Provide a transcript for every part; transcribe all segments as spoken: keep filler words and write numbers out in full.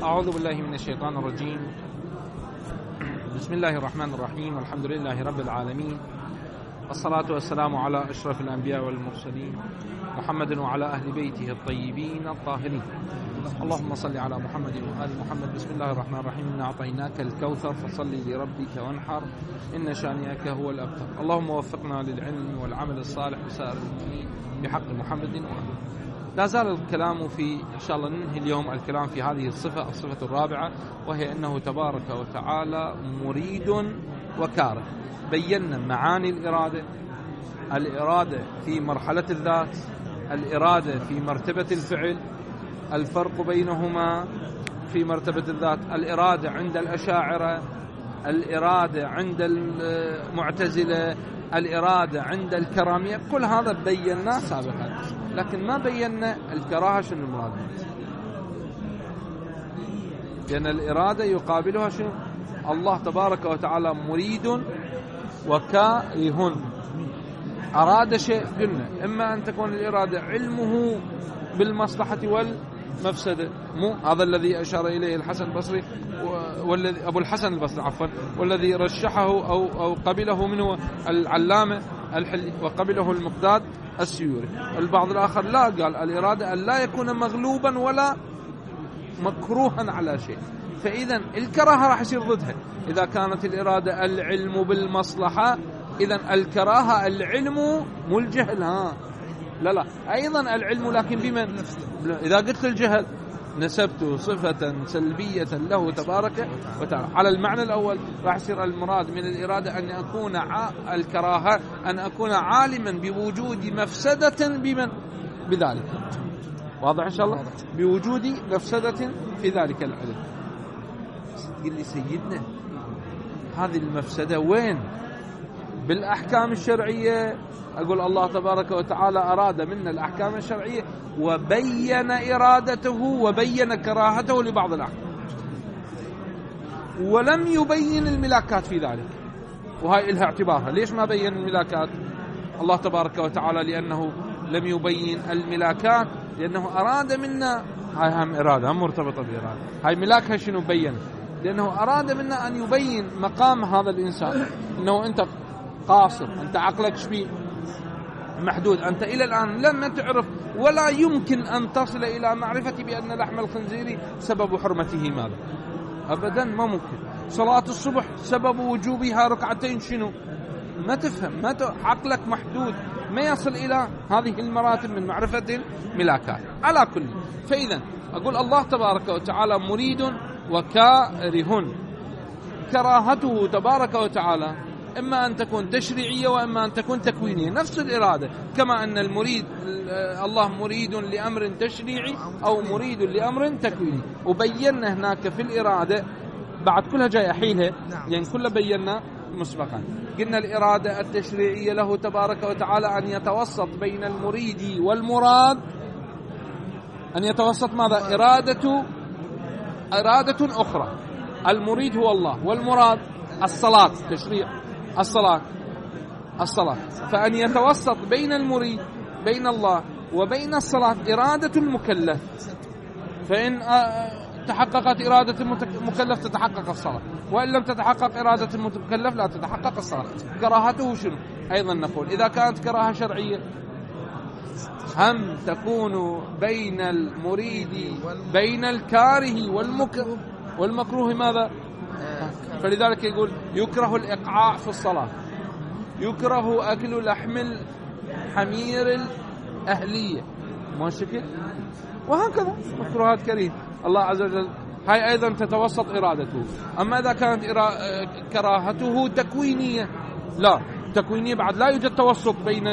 أعوذ بالله من الشيطان الرجيم. بسم الله الرحمن الرحيم، والحمد لله رب العالمين، الصلاة والسلام على أشرف الأنبياء والمرسلين محمد وعلى أهل بيته الطيبين الطاهرين. اللهم صل على محمد وآل محمد. بسم الله الرحمن الرحيم. إنا أعطيناك الكوثر فصل لربك وانحر إن شانئك هو الأبتر. اللهم وفقنا للعلم والعمل الصالح بسائر المؤمنين بحق محمد وآله. لا زال الكلام في إن شاء الله ننهي اليوم الكلام في هذه الصفة الصفة الرابعة، وهي أنه تبارك وتعالى مريد وكاره. بينا معاني الإرادة، الإرادة في مرحلة الذات، الإرادة في مرتبة الفعل، الفرق بينهما في مرتبة الذات، الإرادة عند الأشاعرة، الإرادة عند المعتزلة، الإرادة عند الكرامية. كل هذا بيناه سابقا، لكن ما بينا الكراهة شنو المراد، لأن الإرادة يقابلها شنو؟ الله تبارك وتعالى مريد وكاره. أراد شيء، قلنا إما أن تكون الإرادة علمه بالمصلحة والمفسدة، مو هذا الذي أشار إليه الحسن البصري والذي أبو الحسن البصري عفوا والذي رشحه أو أو قبله منه العلامة الحلي وقبله المقداد السيوري. البعض الآخر لا، قال الإرادة أن لا يكون مغلوبا ولا مكروها على شيء، فإذا الكراهة راح يصير ضدها. إذا كانت الإرادة العلم بالمصلحة، إذا الكراهة العلم مو الجهل. ها لا لا، أيضا العلم لكن بمن؟ إذا قلت الجهل نسبت صفة سلبية له تبارك وتعالى. على المعنى الأول راح يصير المراد من الإرادة أن أكون ع... الكراهة أن أكون عالما بوجود مفسدة بمن؟ بذلك. واضح إن شاء الله؟ بوجود مفسدة في ذلك العلم. تقول لي سيدنا هذه المفسدة وين؟ بالأحكام الشرعية. أقول الله تبارك وتعالى أراد منا الأحكام الشرعية وبين إرادته وبين كراهته لبعض الأحكام، ولم يبين الملاكات في ذلك، وهي إلها اعتبارها. ليش ما بين الملاكات الله تبارك وتعالى؟ لأنه لم يبين الملاكات لأنه أراد منا، هاي هم إرادة هم مرتبطة بإرادة، هاي ملاكها شنو بين؟ لأنه أراد منا أن يبين مقام هذا الإنسان، أنه أنت قاصر، أنت عقلك شبيه محدود، أنت إلى الآن لم تعرف ولا يمكن أن تصل إلى معرفة بأن لحم الخنزير سبب حرمته ماذا؟ أبدا ما ممكن. صلاة الصبح سبب وجوبها ركعتين شنو؟ ما تفهم، ما ت... عقلك محدود، ما يصل إلى هذه المراتب من معرفة الملاكات. على كل، فإذا أقول الله تبارك وتعالى مريد وكاره. كراهته تبارك وتعالى إما أن تكون تشريعية وإما أن تكون تكوينية، نفس الإرادة. كما أن المريد الله مريد لأمر تشريعي أو مريد لأمر تكويني. وبينا هناك في الإرادة بعد كلها جاي أحيلها، يعني كلها بينا مسبقا. قلنا الإرادة التشريعية له تبارك وتعالى أن يتوسط بين المريد والمراد، أن يتوسط ماذا؟ إرادة إرادة أخرى. المريد هو الله والمراد الصلاة، تشريع الصلاة الصلاة فأن يتوسط بين المريد بين الله وبين الصلاة إرادة المكلف، فإن تحققت إرادة المكلف تتحقق الصلاة، وإن لم تتحقق إرادة المكلف لا تتحقق الصلاة. كراهته شنو؟ أيضا نقول إذا كانت كراهة شرعية هم تكون بين المريد بين الكاره والمكروه والمكروه ماذا؟ فلذلك يقول يكره الإقعاء في الصلاة، يكره أكل لحم الحمير الأهلية، ما شكل، وهكذا مكروهات كريهة الله عز وجل. هاي أيضا تتوسط إرادته. أما إذا كانت كراهته تكوينية، لا، تكوينية بعد لا يوجد توسط بين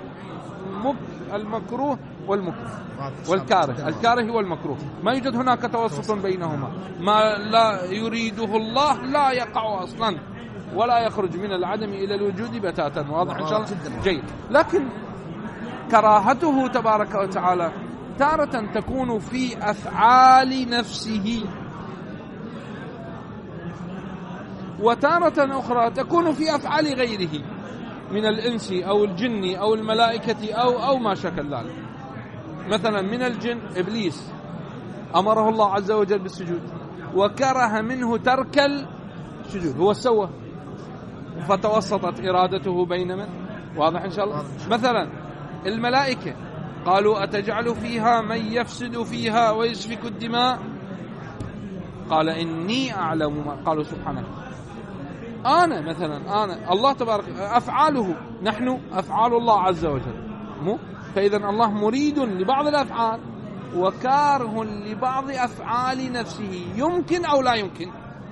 المكروه والمكروه والكاره، الكاره والمكروه ما يوجد هناك توسط بينهما. ما لا يريده الله لا يقع أصلا ولا يخرج من العدم إلى الوجود بتاتا. واضح إن شاء الله؟ جيد. لكن كراهته تبارك وتعالى تارة تكون في أفعال نفسه، وتارة أخرى تكون في أفعال غيره من الإنس أو الجن أو الملائكة أو أو ما شكل ذلك. مثلا من الجن إبليس أمره الله عز وجل بالسجود، وكره منه ترك السجود. هو سوى فتوسطت إرادته بين من؟ واضح إن شاء الله. مثلا الملائكة قالوا أتجعل فيها من يفسد فيها ويسفك الدماء قال إني أعلم ما قالوا سبحانه. أنا مثلا أنا الله تبارك أفعاله نحن أفعال الله عز وجل مو؟ فإذا الله مريد لبعض الأفعال وكاره لبعض أفعال نفسه. يمكن أو لا يمكن؟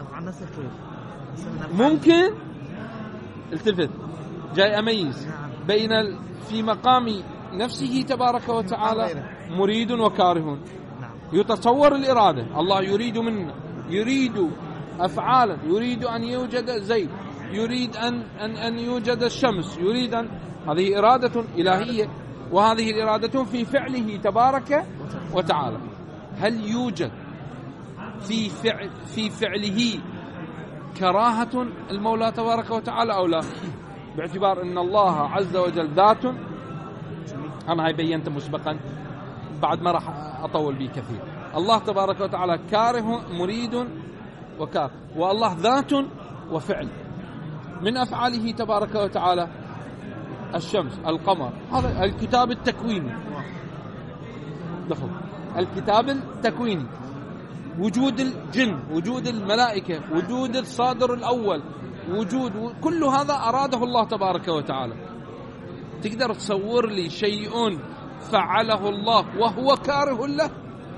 ممكن. التفت جاي أميز بين في مقام نفسه تبارك وتعالى مريد وكاره. يتصور الإرادة الله يريد منا، يريد أفعالا، يريد أن يوجد زيد، يريد أن, أن, أن يوجد الشمس، يريد أن هذه إرادة إلهية، وهذه الإرادة في فعله تبارك وتعالى. هل يوجد في فعل في فعله كراهة المولى تبارك وتعالى أو لا؟ باعتبار أن الله عز وجل ذات، أنا هاي بينت مسبقا بعد ما راح أطول به كثير. الله تبارك وتعالى كاره مريد وكاره، والله ذات وفعل. من أفعاله تبارك وتعالى الشمس، القمر، هذا الكتاب التكويني، دخل الكتاب التكويني، وجود الجن، وجود الملائكة، وجود الصادر الأول، وجود كل هذا أراده الله تبارك وتعالى. تقدر تصور لي شيء فعله الله وهو كاره له؟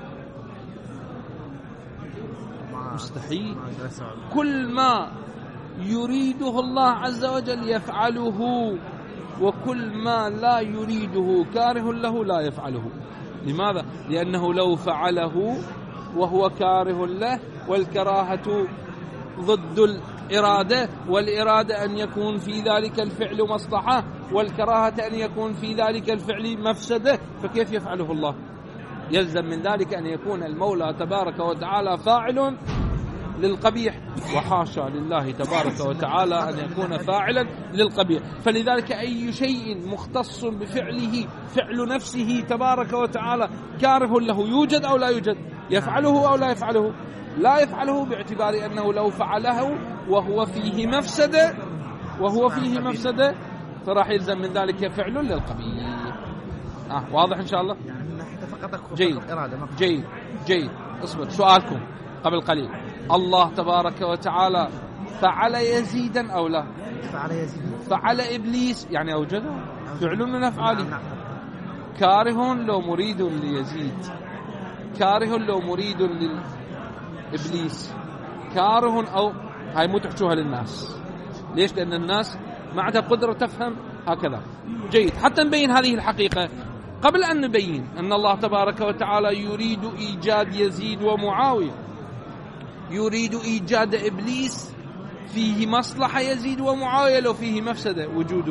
مستحيل. كل ما يريده الله عز وجل يفعله، وكل ما لا يريده كاره له لا يفعله. لماذا؟ لأنه لو فعله وهو كاره له، والكراهة ضد الإرادة، والإرادة أن يكون في ذلك الفعل مصلحة، والكراهة أن يكون في ذلك الفعل مفسدة، فكيف يفعله الله؟ يلزم من ذلك أن يكون المولى تبارك وتعالى فاعل للقبيح، وحاشا لله تبارك وتعالى أن يكون فاعلا للقبيح. فلذلك أي شيء مختص بفعله فعل نفسه تبارك وتعالى كاره له يوجد أو لا يوجد؟ يفعله أو لا يفعله؟ لا يفعله، باعتبار أنه لو فعله وهو فيه مفسدة وهو فيه مفسدة فراح يلزم من ذلك فعل للقبيح. آه واضح إن شاء الله؟ جيد جيد جيد. اصبر، سؤالكم قبل قليل، الله تبارك وتعالى فعل يزيدا أو لا؟ فعل يزيد. فعل إبليس يعني أوجده فعل من أفعاله. كاره لو مريد ليزيد، كاره لو مريد لإبليس، كاره أو هاي مو تحشوها للناس. ليش؟ لأن الناس ما عندها قدرة تفهم هكذا. جيد، حتى نبين هذه الحقيقة قبل أن نبين أن الله تبارك وتعالى يريد إيجاد يزيد ومعاوية، يريد إيجاد إبليس، فيه مصلحة يزيد ومعاوية لو فيه مفسدة وجوده.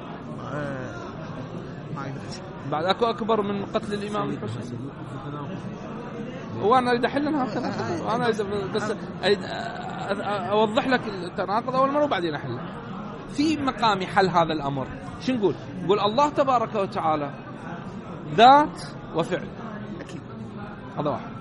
بعد أكو أكبر من قتل الإمام الحسين. وأنا أريد أحلها هكذا، أنا بس أوضح لك التناقض أول مرة وبعدين أحل. في مقام حل هذا الأمر شو نقول؟ نقول الله تبارك وتعالى ذات وفعل، أكيد هذا واحد،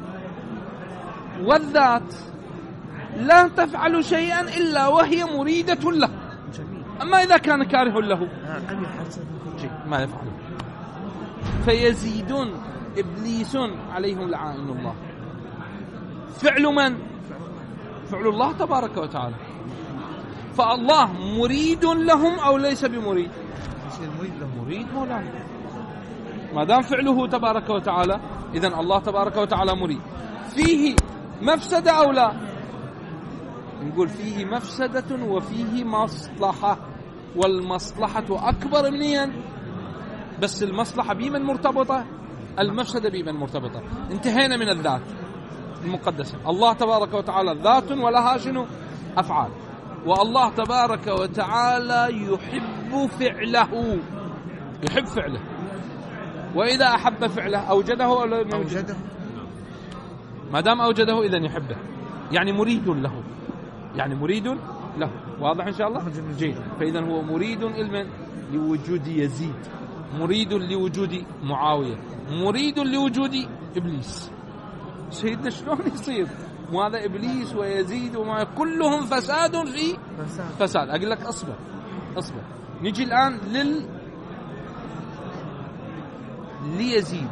والذات لا تفعل شيئا إلا وهي مريدة له. أما إذا كان كاره له شيء ما يفعله. فيزيدون إبليس عليهم لعائن الله. فعل من؟ فعل الله تبارك وتعالى. فالله مريد لهم أو ليس بمريد؟ مريد مولانا. ما دام فعله تبارك وتعالى إذن الله تبارك وتعالى مريد. فيه مفسدة أو لا؟ نقول فيه مفسدة وفيه مصلحة، والمصلحة أكبر منين؟ بس المصلحة بمن مرتبطة؟ المفسدة بمن مرتبطة؟ انتهينا من الذات المقدسة. الله تبارك وتعالى ذات ولها شنو؟ أفعال. والله تبارك وتعالى يحب فعله، يحب فعله، وإذا أحب فعله أوجده أو لا أوجده؟ ما دام أوجده إذن يحبه، يعني مريد له، يعني مريد له. واضح إن شاء الله؟ جيد. فإذا هو مريد إلمن؟ لوجود يزيد، مريد لوجود معاوية، مريد لوجود إبليس. سيدنا شلون يصير؟ وهذا إبليس ويزيد وما كلهم فساد في فساد. أقول لك أصبر أصبر. نجي الآن لل ليزيد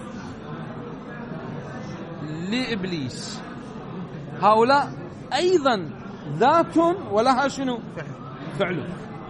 لإبليس. هؤلاء أيضا ذات ولها شنو؟ فعل.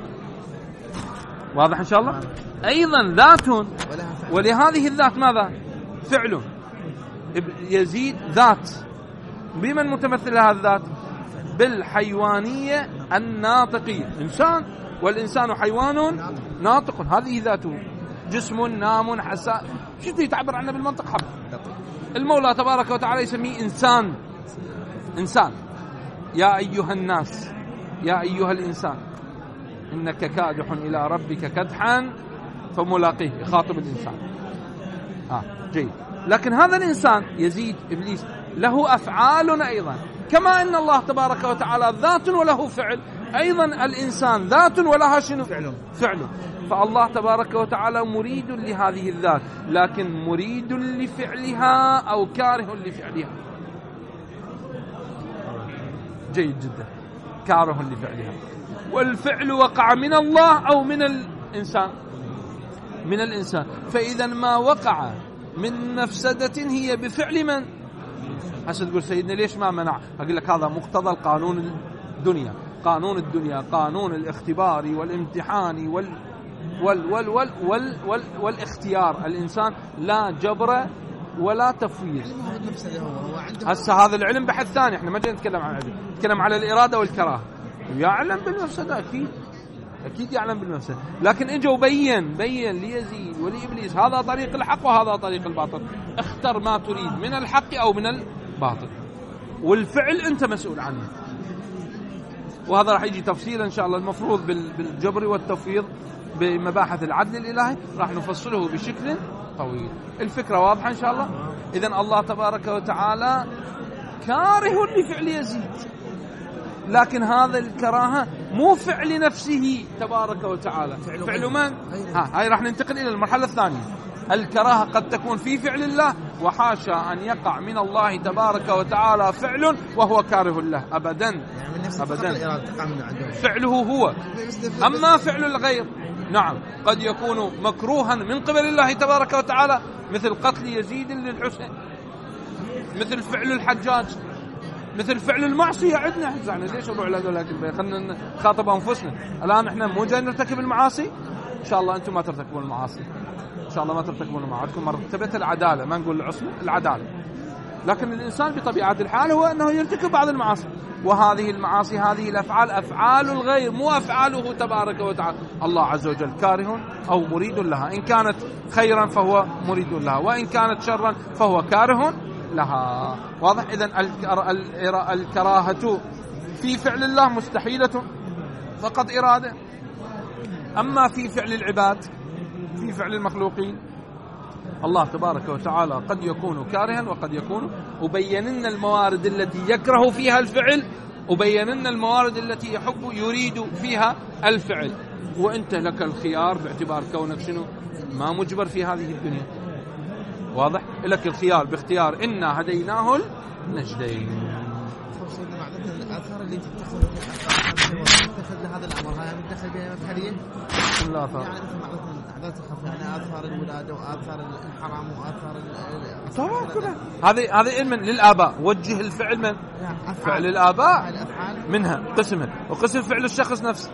واضح إن شاء الله؟ أيضا ذات ولهذه الذات ماذا؟ فعل. يزيد ذات. بمن متمثل هذا الذات؟ بالحيوانية الناطقية. إنسان، والإنسان حيوان ناطق، هذه ذاته. جسم نام حساء، شو تعبر عنه بالمنطق حب. المولى تبارك وتعالى يسميه إنسان. إنسان. يا أيها الناس، يا أيها الإنسان إنك كادح إلى ربك كدحا فملاقيه، يخاطب الإنسان. آه جيد. لكن هذا الإنسان يزيد إبليس له أفعال أيضا، كما أن الله تبارك وتعالى ذات وله فعل، أيضا الإنسان ذات ولها شنو؟ فعل. فعل. فالله تبارك وتعالى مريد لهذه الذات، لكن مريد لفعلها أو كاره لفعلها. جيد جدا. كاره لفعلها. والفعل وقع من الله أو من الإنسان؟ من الإنسان. فإذا ما وقع من مفسدة هي بفعل من؟ هسه تقول سيدنا ليش ما منع؟ أقول لك هذا مقتضى القانون الدنيا. قانون الدنيا قانون الاختبار والامتحان وال وال وال وال وال وال والاختيار. الإنسان لا جبر ولا تفويض. هسه هذا العلم بحث ثاني، احنا ما جاي نتكلم عن العلم، نتكلم على الإرادة والكراهة. يعلم بالمفسدة أكيد، أكيد يعلم بالمفسدة، لكن اجوا بين بين ليزيد ولإبليس هذا طريق الحق وهذا طريق الباطل، اختر ما تريد من الحق أو من الباطل، والفعل أنت مسؤول عنه. وهذا راح يجي تفصيلا إن شاء الله المفروض بالجبر والتفويض بمباحث العدل الإلهي، راح نفصله بشكل طويل. الفكرة واضحة إن شاء الله. إذن الله تبارك وتعالى كاره لفعل يزيد، لكن هذا الكراهة مو فعل نفسه تبارك وتعالى، فعل من؟ ها هاي راح ننتقل إلى المرحلة الثانية. الكراهة قد تكون في فعل الله، وحاشا أن يقع من الله تبارك وتعالى فعل وهو كاره له أبدا أبدا، فعله هو. أما فعل الغير نعم قد يكون مكروها من قبل الله تبارك وتعالى، مثل قتل يزيد للحسين، مثل فعل الحجاج، مثل فعل المعصية عندنا. يعني ليش نروح لهذول؟ لكن خلينا نخاطب أنفسنا. الآن إحنا مو جاي نرتكب المعاصي، إن شاء الله أنتم ما ترتكبون المعاصي، إن شاء الله ما ترتكبون المعاصي، عندكم مرتبة العدالة، ما نقول العصمة، العدالة. لكن الإنسان بطبيعة الحال هو أنه يرتكب بعض المعاصي، وهذه المعاصي هذه الأفعال أفعال الغير مو أفعاله تبارك وتعالى. الله عز وجل كاره أو مريد لها، إن كانت خيرا فهو مريد لها، وإن كانت شرا فهو كاره لها. واضح؟ إذن الكراهة في فعل الله مستحيلة فقط إرادة. أما في فعل العباد، في فعل المخلوقين، الله تبارك وتعالى قد يكون كارها وقد يكون. وبيننا الموارد التي يكره فيها الفعل، وبيننا الموارد التي يحب يريد فيها الفعل. وانت لك الخيار باعتبار كونك شنو؟ ما مجبر في هذه الدنيا. واضح؟ لك الخيار باختيار إنا هديناه النجدين. الآثار اللي تتخذ تتخذ لهذا الأمر هاي متدخل بها مبحرية؟ لا آثار. يعني مثل ما عادات تخاف يعني آثار الولادة وآثار الحرام وآثار طبعا كلها. هذه هذه علم للآباء. وجه الفعل من؟ فعل الآباء منها قسمها، وقسم فعل الشخص نفسه،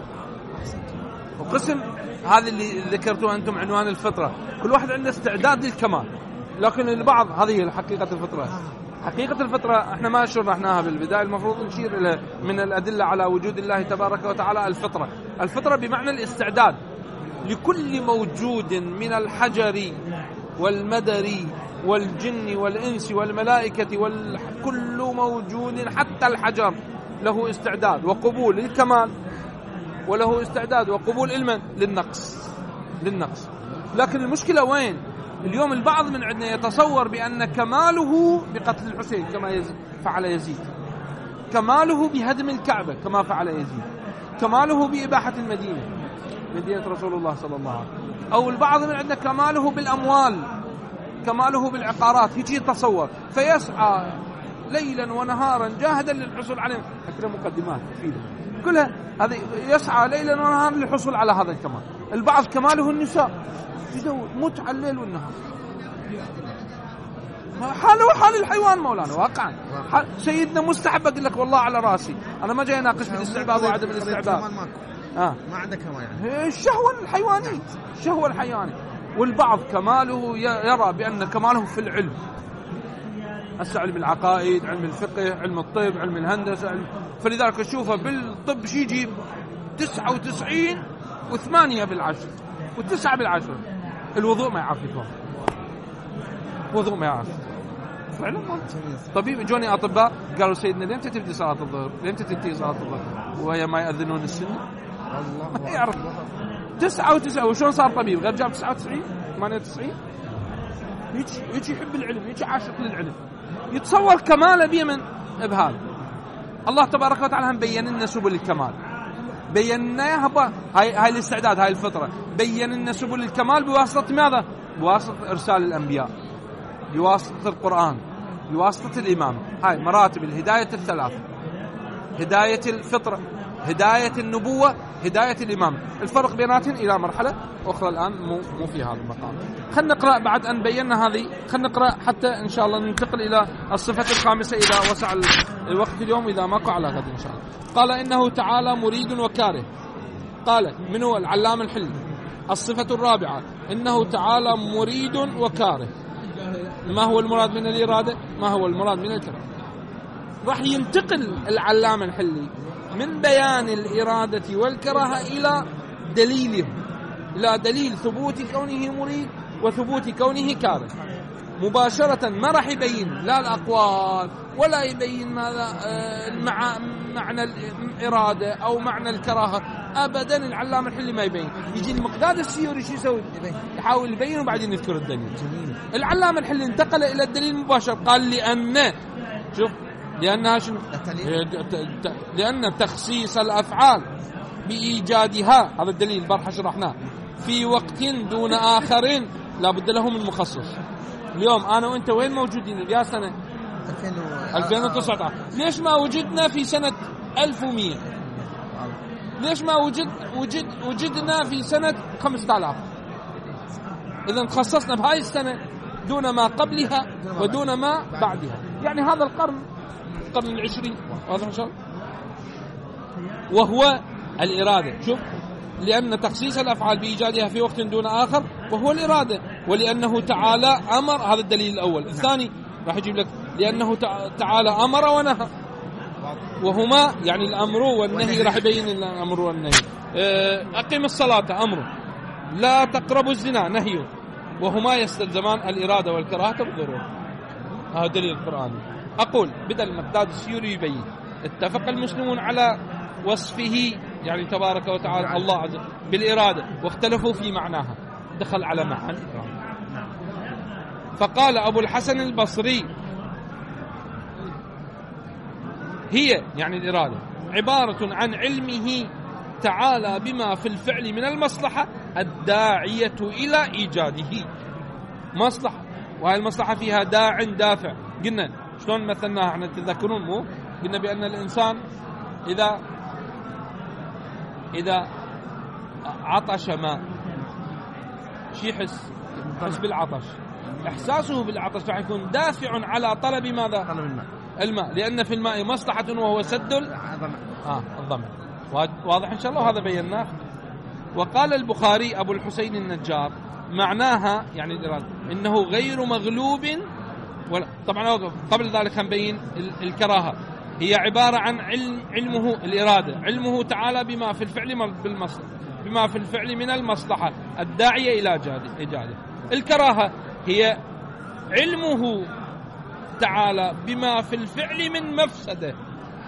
وقسم هذا اللي ذكرتوه أنتم عنوان الفطرة. كل واحد عنده استعداد للكمال، لكن البعض هذه حقيقة الفطرة. حقيقة الفطرة احنا ما شرحناها بالبداية، المفروض نشير إلى من الأدلة على وجود الله تبارك وتعالى الفطرة. الفطرة بمعنى الاستعداد لكل موجود من الحجر والمدر والجن والإنس والملائكة، وكل موجود حتى الحجر له استعداد وقبول للكمال، وله استعداد وقبول علما للنقص للنقص. لكن المشكلة وين؟ اليوم البعض من عندنا يتصور بأن كماله بقتل الحسين كما يزيد فعل يزيد، كماله بهدم الكعبة كما فعل يزيد، كماله بإباحة المدينة مدينة رسول الله صلى الله عليه وسلم. أو البعض من عندنا كماله بالأموال، كماله بالعقارات، يجي يتصور فيسعى ليلا ونهارا جاهدا للحصول عليه، أكثر مقدمات مفيدة كلها هذه، يسعى ليلا ونهارا للحصول على هذا الكمال. البعض كماله النساء، يدور متعة الليل والنهار، حاله حال الحيوان مولانا واقعا. سيدنا مستحب، أقول لك والله على راسي، أنا ما جاي أناقش في الاستعباد وعدم الاستعباد، آه. ما عندك يعني الشهوة الحيوانية، الشهوة الحيوانية. والبعض كماله يرى بأن كماله في العلم، هسه علم العقائد، علم الفقه، علم الطب، علم الهندسة، علم، فلذلك أشوفه بالطب شي يجيب تسعة وتسعين وثمانية بالعشر وتسعة بالعشر. الوضوء ما يعرف يتوضأ، وضوء ما يعرف فعلا. طبيب جوني أطباء قالوا سيدنا لين تبدي صلاة الظهر، لين تنتهي صلاة الظهر وهي ما يأذنون السنة؟ الله ما يعرف. تسعة وتسعة وشون صار طبيب غير جاب تسعة وتسعين ثمانية وتسعين؟ يجي يجي يحب العلم، يجي عاشق للعلم، يتصور كماله بيمن بهذا. الله تبارك وتعالى هم بين لنا سبل الكمال، بين لنا هاي هاي الاستعداد، هاي الفطرة، بين لنا سبل الكمال بواسطة ماذا؟ بواسطة إرسال الأنبياء، بواسطة القرآن، بواسطة الإمام. هاي مراتب الهداية الثلاثة: هداية الفطرة، هداية النبوة، هداية الإمام. الفرق بيناتهم إلى مرحلة أخرى الآن مو مو في هذا المقام. خلنا نقرأ بعد أن بينا هذه، خلنا نقرأ حتى إن شاء الله ننتقل إلى الصفة الخامسة إذا وسع الوقت اليوم، إذا ماكو على غد إن شاء الله. قال إنه تعالى مريد وكاره. قال من هو العلام الحلي. الصفة الرابعة إنه تعالى مريد وكاره. ما هو المراد من الإرادة؟ ما هو المراد من الكره؟ راح ينتقل العلام الحلي من بيان الإرادة والكراهة إلى دليلهم، إلى دليل ثبوت كونه مريد وثبوت كونه كاره مباشرة. ما راح يبين لا الأقوال ولا يبين ماذا مع معنى الإرادة أو معنى الكراهة أبدا. العلام الحلي ما يبين، يجي المقداد السيوري شو يسوي؟ يحاول يبين وبعدين يذكر الدليل. العلام الحلي انتقل إلى الدليل مباشر، قال لأن شوف لأنها شنو؟ لأن تخصيص الأفعال بإيجادها، هذا الدليل البارحة شرحناه، في وقت دون آخرين لا بد له من مخصص. اليوم أنا وأنت وين موجودين؟ يا سنة ألفين وتسعة عشر، ليش ما وجدنا في سنة ألف ومئة؟ ليش ما وجد وجد وجدنا في سنة خمسة آلاف؟ إذا تخصصنا بهاي السنة دون ما قبلها ودون ما بعدها، يعني هذا القرن، القرن العشرين، واضح إن شاء الله. وهو الإرادة. شوف، لأن تخصيص الأفعال بإيجادها في وقت دون آخر وهو الإرادة، ولأنه تعالى أمر. هذا الدليل الأول. الثاني راح يجيب لك لأنه تعالى أمر ونهى، وهما يعني الأمر والنهي، راح يبين الأمر والنهي. أقم الصلاة أمر، لا تقربوا الزنا نهي، وهما يستلزمان الإرادة والكراهة بالضرورة. هذا دليل القرآن. أقول بدل المقداد السيوري يبين اتفق المسلمون على وصفه يعني تبارك وتعالى الله عز وجل بالإرادة، واختلفوا في معناها، دخل على معنى الإرادة. فقال أبو الحسن البصري هي يعني الإرادة عبارة عن علمه تعالى بما في الفعل من المصلحة الداعية إلى إيجاده. مصلحة، وهي المصلحة فيها داع دافع. قلنا شلون مثلناها احنا تذكرون؟ مو قلنا بأن الإنسان إذا إذا عطش ماء شي يحس؟ يحس بالعطش. إحساسه بالعطش راح يكون دافع على طلب ماذا؟ طلب الماء. الماء، لأن في الماء مصلحة وهو سد الظمأ. آه الظمأ. واضح إن شاء الله، هذا بيناه. وقال البخاري أبو الحسين النجار معناها يعني الإرادة إنه غير مغلوب ولا. طبعا قبل ذلك هنبين الكراهة هي عبارة عن علم علمه الإرادة، علمه تعالى بما في الفعل بالمصلحة، بما في الفعل من المصلحة الداعية إلى إيجاده. الكراهة هي علمه تعالى بما في الفعل من مفسدة،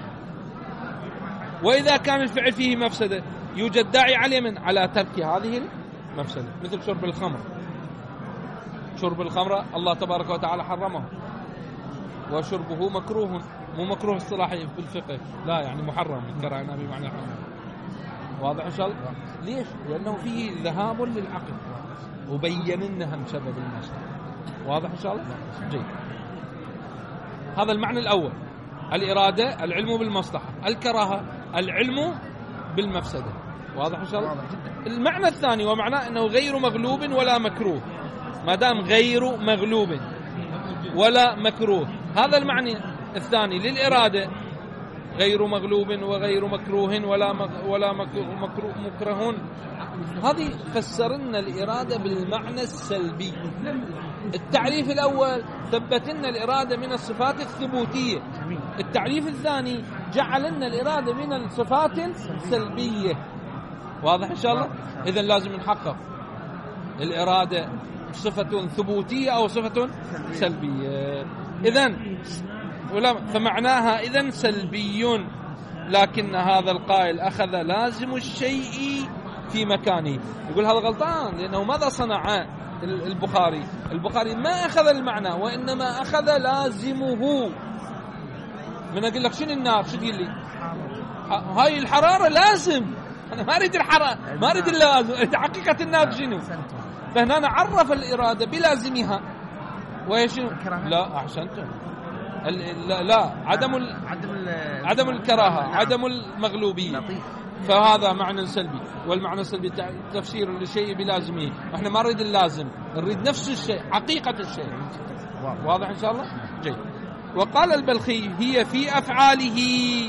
وإذا كان الفعل فيه مفسدة يوجد داعي عليه من على ترك هذه المفسدة، مثل شرب الخمر. شرب الخمر الله تبارك وتعالى حرمه، وشربه مكروه، مو مكروه اصطلاحي في الفقه، لا يعني محرم، كرهنا بمعنى حرام. واضح إن شاء الله؟ ليش؟ لأنه فيه ذهاب للعقل، وبين لنا هم سبب المصلحة. واضح إن شاء الله؟ جيد. هذا المعنى الأول. الإرادة العلم بالمصلحة، الكراهة العلم بالمفسدة. واضح إن شاء الله؟ المعنى الثاني ومعناه أنه غير مغلوب ولا مكروه. ما دام غير مغلوب ولا مكروه، هذا المعنى الثاني للإرادة، غير مغلوب وغير مكروه ولا مغ ولا مكروه مكره. هذه فسرنا الإرادة بالمعنى السلبي. التعريف الأول ثبت لنا الإرادة من الصفات الثبوتية، التعريف الثاني جعل لنا الإرادة من الصفات السلبية. واضح إن شاء الله؟ إذن لازم نحقق الإرادة صفة ثبوتية أو صفة سلبية. إذن فمعناها إذن سلبي، لكن هذا القائل أخذ لازم الشيء في مكانه. يقول هذا غلطان، لأنه ماذا صنع البخاري؟ البخاري ما أخذ المعنى وإنما أخذ لازمه. من أقول لك شنو النار؟ شو تقول لي؟ هاي الحرارة لازم، أنا ما أريد الحرارة، ما أريد اللازم، أريد حقيقة النار شنو. فهنا عرف الإرادة بلازمها وهي شنو؟ لا أحسنتم، لا, لا عدم ال... عدم, ال... عدم الكراهة، عدم المغلوبية. فهذا معنى سلبي، والمعنى السلبي تفسير للشيء بلازمه. احنا ما نريد اللازم، نريد نفس الشيء، حقيقة الشيء. واضح إن شاء الله؟ جيد. وقال البلخي هي في أفعاله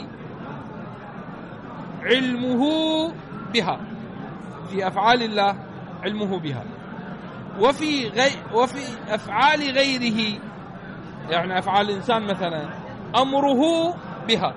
علمه بها، في أفعال الله علمه بها، وفي غي... وفي أفعال غيره، يعني أفعال الإنسان مثلا أمره بها.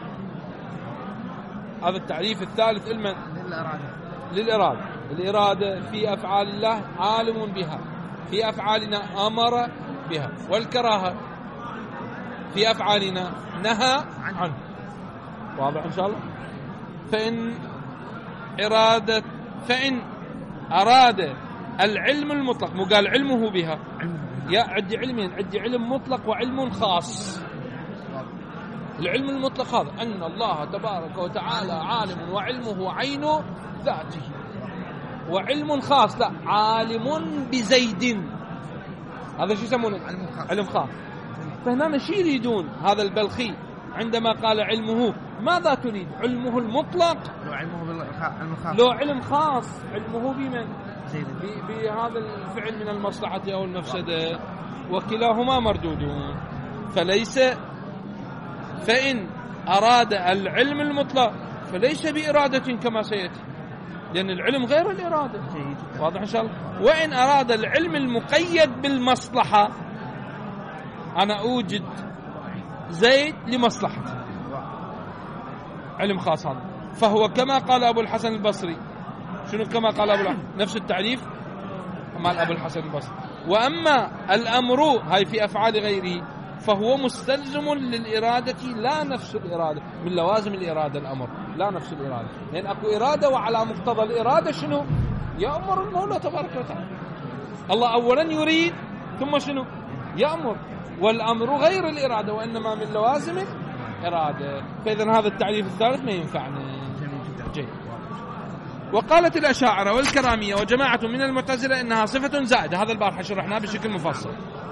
هذا التعريف الثالث علما للإرادة. للإرادة الإرادة في أفعال الله عالم بها، في أفعالنا أمر بها. والكراهة في أفعالنا نهى عنه. واضح إن شاء الله؟ فإن إرادة فإن أراد العلم المطلق، مو قال علمه بها، يا عندي علمين، عندي علم مطلق وعلم خاص. العلم المطلق هذا أن الله تبارك وتعالى عالم وعلمه عين ذاته، وعلم خاص لا عالم بزيد، هذا شو يسمونه؟ علم خاص. فهنا شو يريدون هذا البلخي عندما قال علمه؟ ماذا تريد؟ علمه المطلق لو علمه بالعلم خاص، لو علم خاص علمه بمن؟ بهذا الفعل من المصلحة أو المفسدة، وكلاهما مردودون. فليس فإن أراد العلم المطلق فليس بإرادة كما سيأتي، لأن العلم غير الإرادة. واضح إن شاء الله؟ وإن أراد العلم المقيد بالمصلحة، أنا أوجد زيد لمصلحتي، علم خاص هذا، فهو كما قال أبو الحسن البصري. شنو كما قال أبو الحسن؟ نفس التعريف مع أبو الحسن البصري. وأما الأمر هاي في أفعال غيره فهو مستلزم للإرادة لا نفس الإرادة، من لوازم الإرادة الأمر لا نفس الإرادة، لأن أكو إرادة وعلى مقتضى الإرادة شنو؟ يأمر المولى تبارك وتعالى. الله أولا يريد ثم شنو؟ يأمر، والأمر غير الإرادة وإنما من لوازم الإرادة. فإذا هذا التعريف الثالث ما ينفعنا. جيد. وقالت الأشاعرة والكرامية وجماعة من المعتزلة إنها صفة زائدة، هذا البارحة شرحناه بشكل مفصل،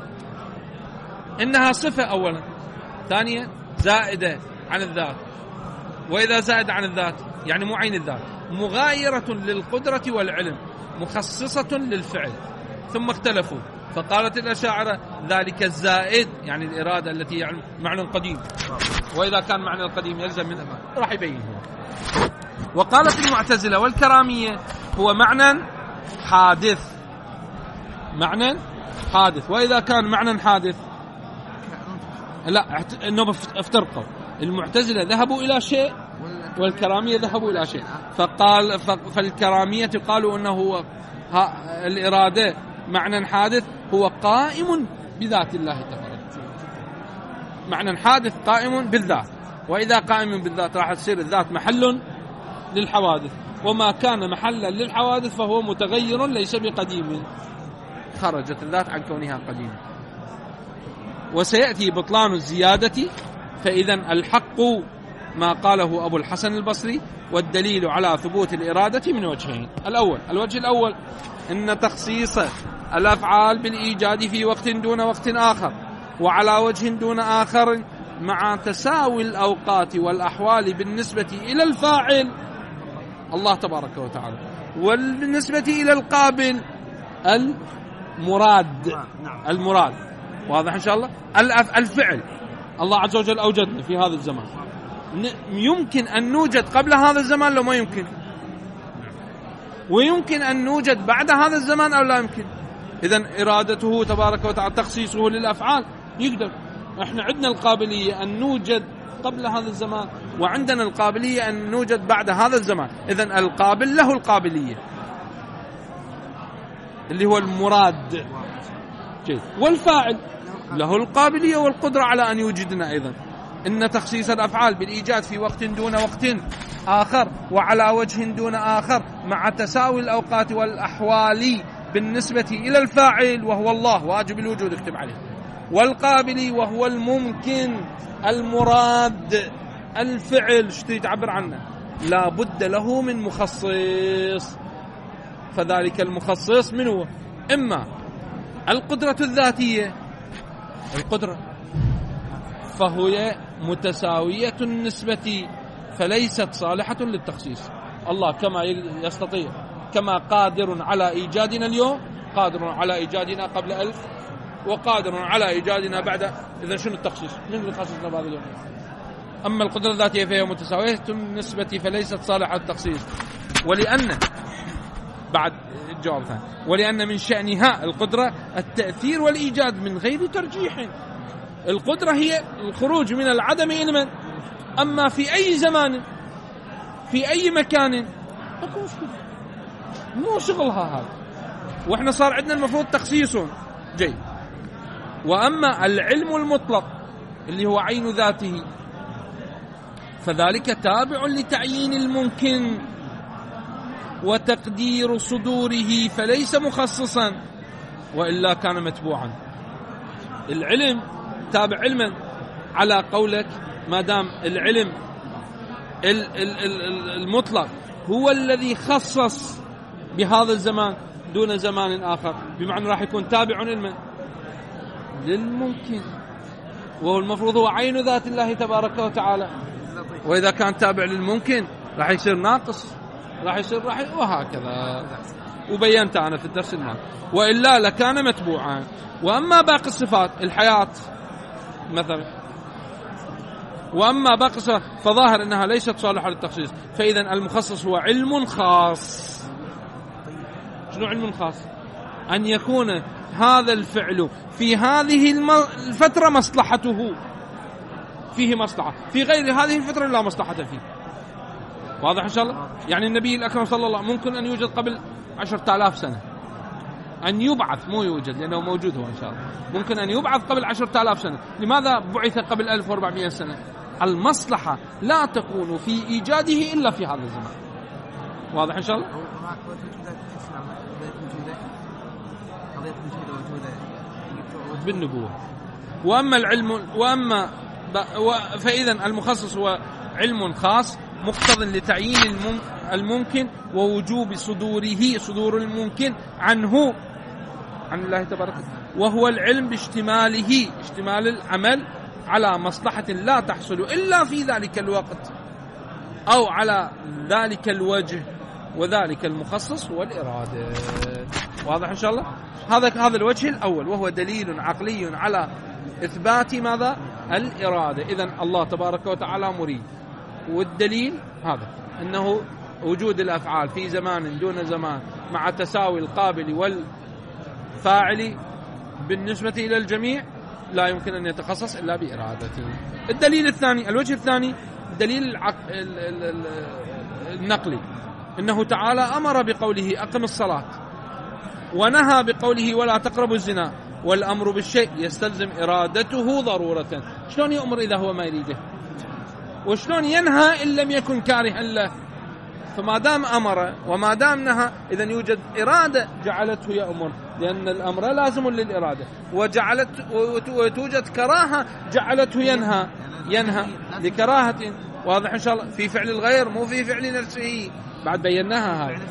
إنها صفة أولا، ثانيا زائدة عن الذات، وإذا زائدة عن الذات يعني مو عين الذات، مغايرة للقدرة والعلم، مخصصة للفعل. ثم اختلفوا فقالت الأشاعرة ذلك الزائد يعني الإرادة التي يعني معنى قديم، وإذا كان معنى القديم يلزم من أمام راح يبين هو. وقالت المعتزلة والكرامية هو معنى حادث، معنى حادث، وإذا كان معنى حادث لا انه افترقوا. المعتزلة ذهبوا إلى شيء والكرامية ذهبوا إلى شيء. فقال فالكرامية قالوا أنه هو الإرادة معنى حادث هو قائم بذات الله تبارك، معنى حادث قائم بالذات، وإذا قائم بالذات راح تصير الذات محل للحوادث، وما كان محلا للحوادث فهو متغير ليس بقديم، خرجت الذات عن كونها قديمة. وسيأتي بطلان الزيادة. فإذا الحق ما قاله أبو الحسن البصري، والدليل على ثبوت الإرادة من وجهين. الأول الوجه الأول أن تخصيص الأفعال بالإيجاد في وقت دون وقت آخر وعلى وجه دون آخر مع تساوي الأوقات والأحوال بالنسبة إلى الفاعل الله تبارك وتعالى، وبالنسبة إلى القابل المراد. المراد واضح إن شاء الله. الفعل الله عز وجل أوجدنا في هذا الزمان، يمكن أن نوجد قبل هذا الزمان لو ما يمكن، ويمكن أن نوجد بعد هذا الزمان أو لا يمكن. إذن إرادته تبارك وتعالى تخصيصه للأفعال يقدر. احنا عندنا القابلية أن نوجد قبل هذا الزمان، وعندنا القابلية أن نوجد بعد هذا الزمان. إذن القابل له القابلية اللي هو المراد، والفاعل له القابلية والقدرة على أن يوجدنا أيضا. إن تخصيص الأفعال بالإيجاد في وقت دون وقت آخر وعلى وجه دون آخر مع تساوي الأوقات والأحوال بالنسبة إلى الفاعل وهو الله واجب الوجود اكتب عليه، والقابل وهو الممكن المراد الفعل شتي تعبر عنه لا بد له من مخصص. فذلك المخصص من هو؟ إما القدرة الذاتية، القدرة فهي متساوية النسبة فليست صالحة للتخصيص. الله كما يستطيع، كما قادر على إيجادنا اليوم قادر على إيجادنا قبل ألف، وقادر على إيجادنا بعد. إذن شنو التخصيص؟ من اللي خصصنا بعد اليوم؟ أما القدرة الذاتية فهي متساوية النسبة فليست صالحة للتخصيص. ولأن بعد الجواب ثاني، ولأن من شأنها القدرة التأثير والإيجاد من غير ترجيح. القدرة هي الخروج من العدم إلى من؟ أما في أي زمان في أي مكان مو شغلها هذا، وإحنا صار عندنا المفروض تخصيصه جيد. وأما العلم المطلق اللي هو عين ذاته فذلك تابع لتعيين الممكن وتقدير صدوره فليس مخصصا وإلا كان متبوعا. العلم تابع علما على قولك، ما دام العلم المطلق هو الذي خصص بهذا الزمان دون زمان آخر، بمعنى راح يكون تابع علما للممكن، وهو المفروض هو عين ذات الله تبارك وتعالى. وإذا كان تابع للممكن راح يصير ناقص، راح يصير راح وهكذا، وبينت أنا في الدرس الماضي، وإلا لكان متبوعا. وأما باقي الصفات الحياة مثلا، وأما باقي الصفات فظاهر أنها ليست صالحة للتخصيص، فإذا المخصص هو علم خاص. شنو علم خاص؟ أن يكون هذا الفعل في هذه الفترة مصلحته فيه مصلحة، في غير هذه الفترة لا مصلحة فيه. واضح إن شاء الله؟ يعني النبي الأكرم صلى الله عليه وسلم ممكن أن يوجد قبل عشرة آلاف سنة، أن يبعث مو يوجد لأنه موجود هو إن شاء الله، ممكن أن يبعث قبل عشرة آلاف سنة. لماذا بعث قبل ألف وأربعمائة سنة؟ المصلحة لا تكون في إيجاده إلا في هذا الزمان. واضح إن شاء الله؟ بالنبوة. وأما العلم وأما فإذا المخصص هو علم خاص مقتض لتعيين الممكن ووجوب صدوره صدور الممكن عنه عن الله تبارك، وهو العلم باشتماله اشتمال العمل على مصلحة لا تحصل إلا في ذلك الوقت أو على ذلك الوجه، وذلك المخصص هو الإرادة. واضح إن شاء الله؟ هذا هذا الوجه الأول، وهو دليل عقلي على إثبات ماذا؟ الإرادة. إذن الله تبارك وتعالى مريد، والدليل هذا أنه وجود الأفعال في زمان دون زمان مع تساوي القابل والفاعل بالنسبة إلى الجميع لا يمكن أن يتخصص إلا بإرادته. الدليل الثاني، الوجه الثاني دليل العق... النقلي، إنه تعالى أمر بقوله أقم الصلاة، ونهى بقوله ولا تقربوا الزنا، والأمر بالشيء يستلزم إرادته ضرورة. شلون يأمر إذا هو ما يريده؟ وشلون ينهى إن لم يكن كارها له؟ فما دام أمر وما دام نهى إذن يوجد إرادة جعلته يأمر، لأن الأمر لازم للإرادة، وجعلت وتوجد كراهة جعلته ينهى ينهى لكراهة. واضح إن شاء الله؟ في فعل الغير مو في فعل نفسه، بعد بيناها هاي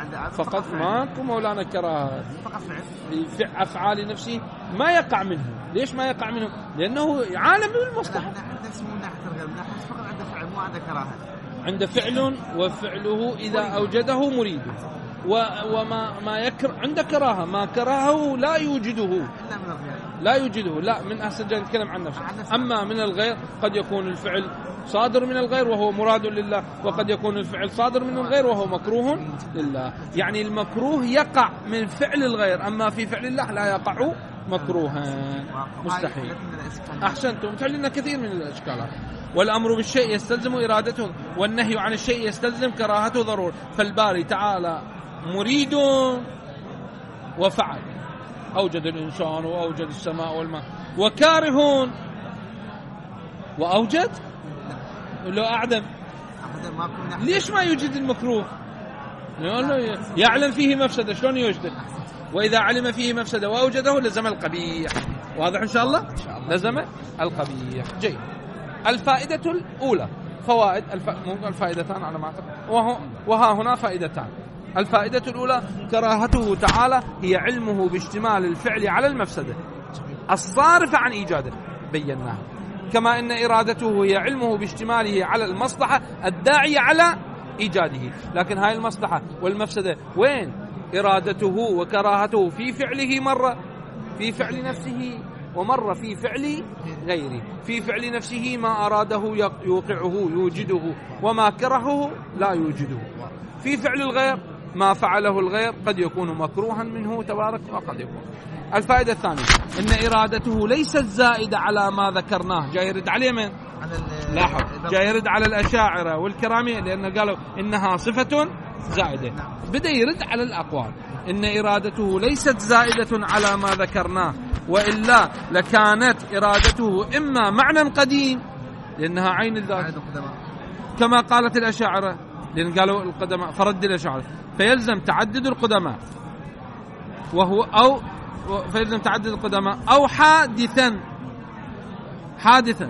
فقط. ماكو مولانا كراهة في أفعال نفسه ما يقع منه، ليش ما يقع منه؟ لأنه عالم بالمصلحة. نفس مو ناحية الغير، من ناحية فقط عنده فعل مو عنده كراهة. عنده فعل وفعله إذا أوجده مريد، وما ما يكره عنده كراهة، ما كرهه لا يوجده، إلا من الغير لا يوجده، لا من أحسن جاي نتكلم عن نفسه. أما من الغير قد يكون الفعل صادر من الغير وهو مراد لله، وقد يكون الفعل صادر من الغير وهو مكروه لله. يعني المكروه يقع من فعل الغير، أما في فعل الله لا يقع مكروها، مستحيل. أحسنتم، فعلنا كثير من الإشكالات. والأمر بالشيء يستلزم إرادته، والنهي عن الشيء يستلزم كراهته ضرور. فالباري تعالى مريد وفعل، أوجد الإنسان وأوجد السماء والماء، وكاره وأوجد لو أعدم. ليش ما يوجد المكروه؟ يعلم فيه مفسدة، شلون يوجده؟ وإذا علم فيه مفسدة وأوجده لزم القبيح. واضح إن شاء الله؟ لزم القبيح. جيد. الفائدة الأولى، فوائد الف... الفائدتان على ما أعتقد، وهو... وها هنا فائدتان. الفائدة الأولى كراهته تعالى هي علمه باشتمال الفعل على المفسدة الصارفة عن إيجاده، بيناها. كما أن إرادته هي علمه باشتماله على المصلحة الداعية على إيجاده. لكن هاي المصلحة والمفسدة وين؟ إرادته وكراهته في فعله مرة في فعل نفسه، ومرة في فعل غيره. في فعل نفسه ما أراده يوقعه يوجده، وما كرهه لا يوجده. في فعل الغير ما فعله الغير قد يكون مكروها منه تبارك وقد يكون. الفائدة الثانية إن إرادته ليست زائدة على ما ذكرناه. جاي يرد عليه من؟ لاحظ، جاي يرد على الأشاعرة والكرامية، لأن قالوا إنها صفة زائدة. بدأ يرد على الأقوال إن إرادته ليست زائدة على ما ذكرناه، وإلا لكانت إرادته إما معنى قديم لأنها عين الذات كما قالت الأشاعرة، لأن قالوا القدماء، فرد الأشاعرة فيلزم تعدد القدماء، وهو أو فيلزم تعدد القدماء أو حادثا حادثا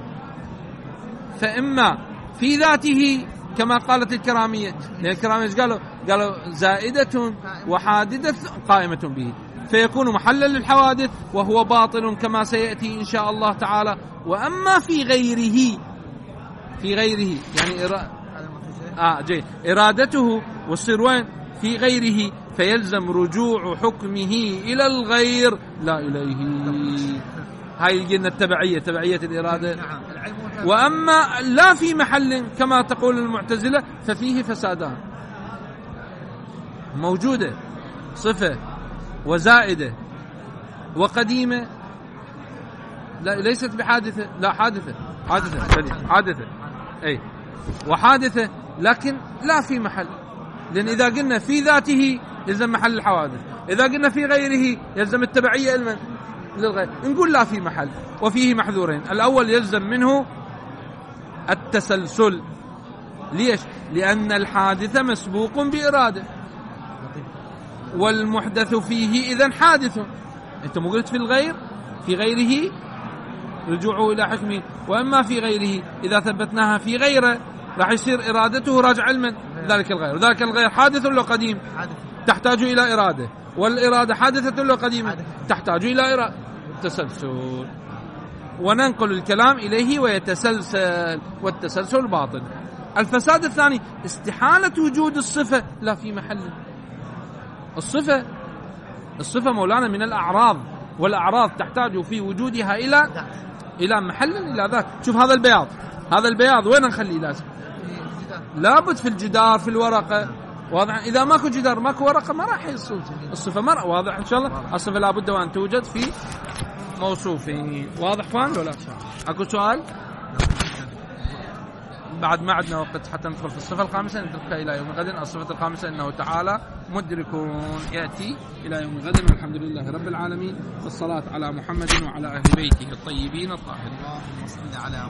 فإما في ذاته كما قالت الكرامية، لأن الكرامية قالوا قالوا زائدة وحادثة قائمة به، فيكون محلا للحوادث وهو باطل كما سيأتي إن شاء الله تعالى. وأما في غيره في غيره يعني إرا... آه جيد إرادته والصير وين؟ في غيره، فيلزم رجوع حكمه إلى الغير لا إليه. هاي يجينا التبعية، تبعية الإرادة. وأما لا في محل كما تقول المعتزلة ففيه فسادان، موجودة صفة وزائدة وقديمة، لا ليست بحادثة، لا حادثة حادثة حادثة أي وحادثة، لكن لا في محل. لأن إذا قلنا في ذاته يلزم محل الحوادث، إذا قلنا في غيره يلزم التبعية المن للغير. نقول لا في محل، وفيه محذورين. الأول يلزم منه التسلسل. ليش؟ لأن الحادث مسبوق بإرادة، والمحدث فيه إذن حادث. أنت مو قلت في الغير في غيره رجوعه إلى حكمه، وأما في غيره إذا ثبتناها في غيره راح يصير إرادته راجع من ذلك الغير، وذلك الغير حادث ولا قديم؟ تحتاج إلى إرادة، والإرادة حادثة ولا قديمة؟ تحتاج إلى إرادة. التسلسل، وننقل الكلام إليه ويتسلسل، والتسلسل باطل. الفساد الثاني استحالة وجود الصفة لا في محل. الصفة الصفة مولانا من الأعراض، والأعراض تحتاج في وجودها إلى إلى محل إلى ذات. شوف هذا البياض، هذا البياض وين نخليه؟ لازم لابد في الجدار في الورقة. واضح؟ إذا ماكو جدار ماكو ورقة ما راح يصير الصفة مرة. واضح إن شاء الله؟ الصفة لابد وأن توجد في موصوفين. واضح فان ولا؟ أكو سؤال؟ بعد ما عدنا وقت حتى ندخل في الصفة الخامسة، نتركها إلى يوم غد. الصفة الخامسة إنه تعالى مدرك يأتي إلى يوم غد. والحمد لله رب العالمين، والصلاة على محمد وعلى أهل بيته الطيبين الطاهرين.